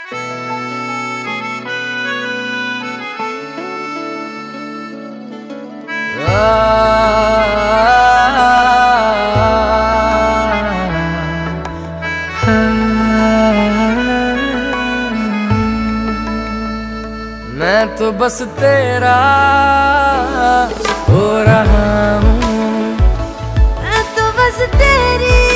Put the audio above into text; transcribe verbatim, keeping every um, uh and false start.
मैं तो बस तेरा हो रहा हूँ, मैं तो बस तेरी